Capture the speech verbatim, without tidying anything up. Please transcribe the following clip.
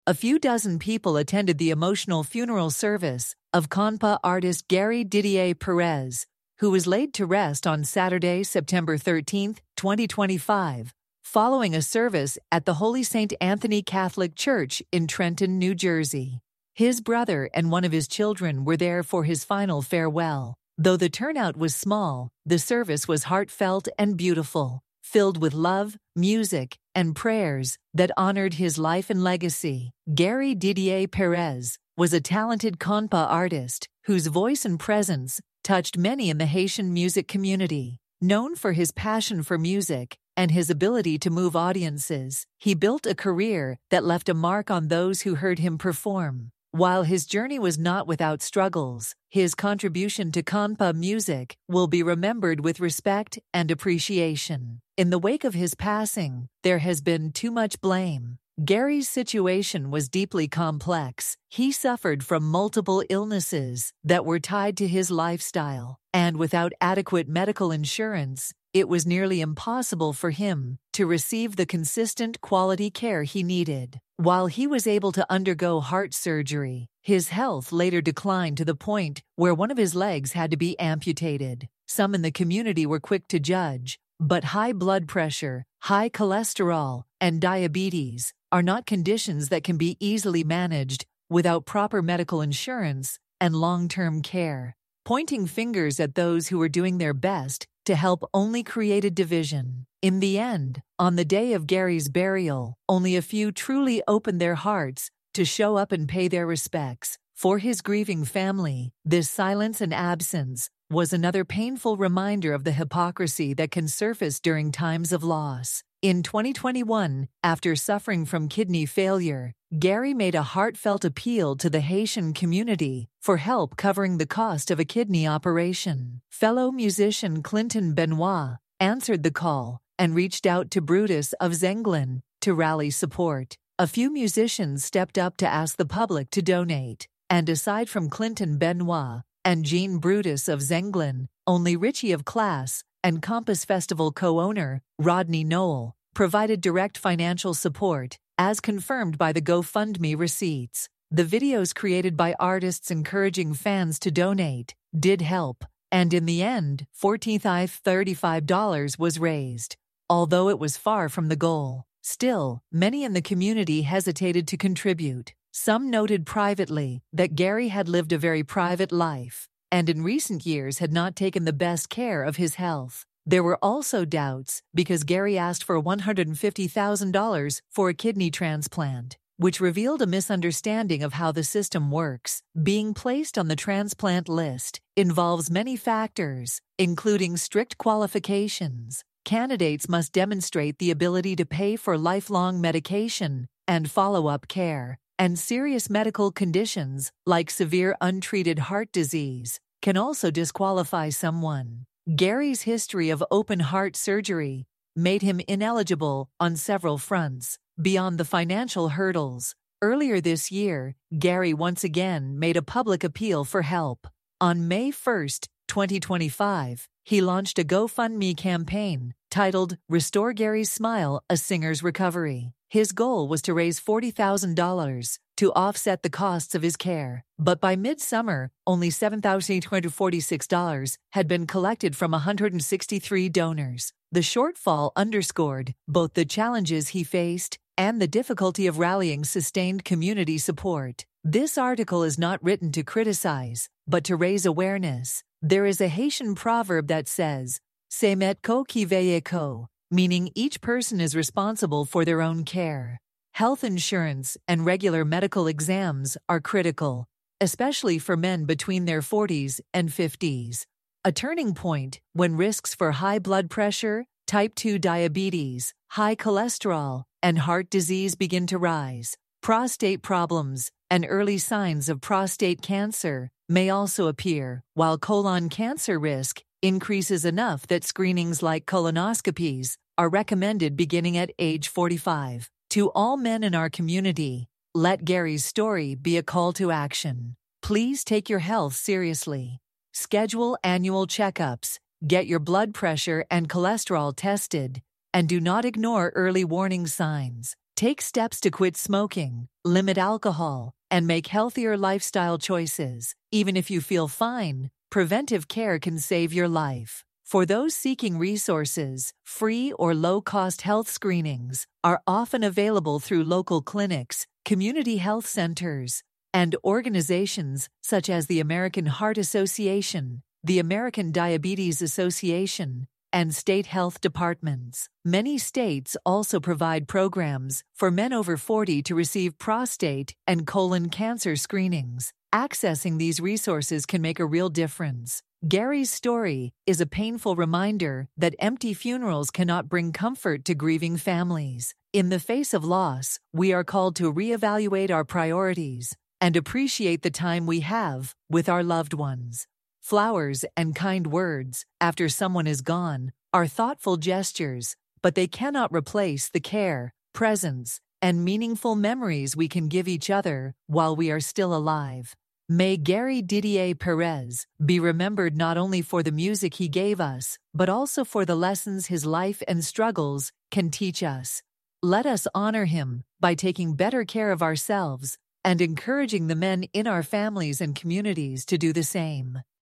A few dozen people attended the emotional funeral service of Compa artist Gary Didier Perez, who was laid to rest on Saturday, September thirteenth, twenty twenty-five, following a service at the Holy Saint Anthony Catholic Church in Trenton, New Jersey. His brother and one of his children were there for his final farewell. Though the turnout was small, the service was heartfelt and beautiful, filled with love, music, and prayers that honored his life and legacy. Gary Didier Perez was a talented compa artist whose voice and presence touched many in the Haitian music community. Known for his passion for music and his ability to move audiences, he built a career that left a mark on those who heard him perform. While his journey was not without struggles, his contribution to compa music will be remembered with respect and appreciation. In the wake of his passing, there has been too much blame. Gary's situation was deeply complex. He suffered from multiple illnesses that were tied to his lifestyle, and without adequate medical insurance, it was nearly impossible for him to receive the consistent quality care he needed. While he was able to undergo heart surgery, his health later declined to the point where one of his legs had to be amputated. Some in the community were quick to judge, but high blood pressure, high cholesterol, and diabetes are not conditions that can be easily managed without proper medical insurance and long-term care. Pointing fingers at those who were doing their best to help only created division. In the end, on the day of Gary's burial, only a few truly opened their hearts to show up and pay their respects. For his grieving family, this silence and absence was another painful reminder of the hypocrisy that can surface during times of loss. In twenty twenty-one, after suffering from kidney failure, Gary made a heartfelt appeal to the Haitian community for help covering the cost of a kidney operation. Fellow musician Clinton Benoit answered the call and reached out to Brutus of Zenglen to rally support. A few musicians stepped up to ask the public to donate, and aside from Clinton Benoit and Jean Brutus of Zenglen, only Richie of Class and Compass Festival co-owner Rodney Knoll provided direct financial support, as confirmed by the GoFundMe receipts. The videos created by artists encouraging fans to donate did help, and in the end, fourteen thousand thirty-five dollars was raised. Although it was far from the goal, still, many in the community hesitated to contribute. Some noted privately that Gary had lived a very private life, and in recent years had not taken the best care of his health. There were also doubts because Gary asked for one hundred fifty thousand dollars for a kidney transplant, which revealed a misunderstanding of how the system works. Being placed on the transplant list involves many factors, including strict qualifications. Candidates must demonstrate the ability to pay for lifelong medication and follow-up care, and serious medical conditions like severe untreated heart disease can also disqualify someone. Gary's history of open heart surgery made him ineligible on several fronts. Beyond the financial hurdles, earlier this year, Gary once again made a public appeal for help. On May first, twenty twenty-five, he launched a GoFundMe campaign titled Restore Gary's Smile, A Singer's Recovery. His goal was to raise forty thousand dollars to offset the costs of his care, but by midsummer, only seven thousand eight hundred forty-six dollars had been collected from one hundred sixty-three donors. The shortfall underscored both the challenges he faced and the difficulty of rallying sustained community support. This article is not written to criticize, but to raise awareness. There is a Haitian proverb that says, "C'est met ko qui veille ko," meaning each person is responsible for their own care. Health insurance and regular medical exams are critical, especially for men between their forties and fifties. A turning point when risks for high blood pressure, type two diabetes, high cholesterol, and heart disease begin to rise. Prostate problems and early signs of prostate cancer may also appear, while colon cancer risk increases enough that screenings like colonoscopies are recommended beginning at age forty-five. To all men in our community, let Gary's story be a call to action. Please take your health seriously. Schedule annual checkups, get your blood pressure and cholesterol tested, and do not ignore early warning signs. Take steps to quit smoking, limit alcohol, and make healthier lifestyle choices. Even if you feel fine, preventive care can save your life. For those seeking resources, free or low-cost health screenings are often available through local clinics, community health centers, and organizations such as the American Heart Association, the American Diabetes Association, and state health departments. Many states also provide programs for men over forty to receive prostate and colon cancer screenings. Accessing these resources can make a real difference. Gary's story is a painful reminder that empty funerals cannot bring comfort to grieving families. In the face of loss, we are called to reevaluate our priorities and appreciate the time we have with our loved ones. Flowers and kind words after someone is gone are thoughtful gestures, but they cannot replace the care, presence, and meaningful memories we can give each other while we are still alive. May Gary Didier Perez be remembered not only for the music he gave us, but also for the lessons his life and struggles can teach us. Let us honor him by taking better care of ourselves and encouraging the men in our families and communities to do the same.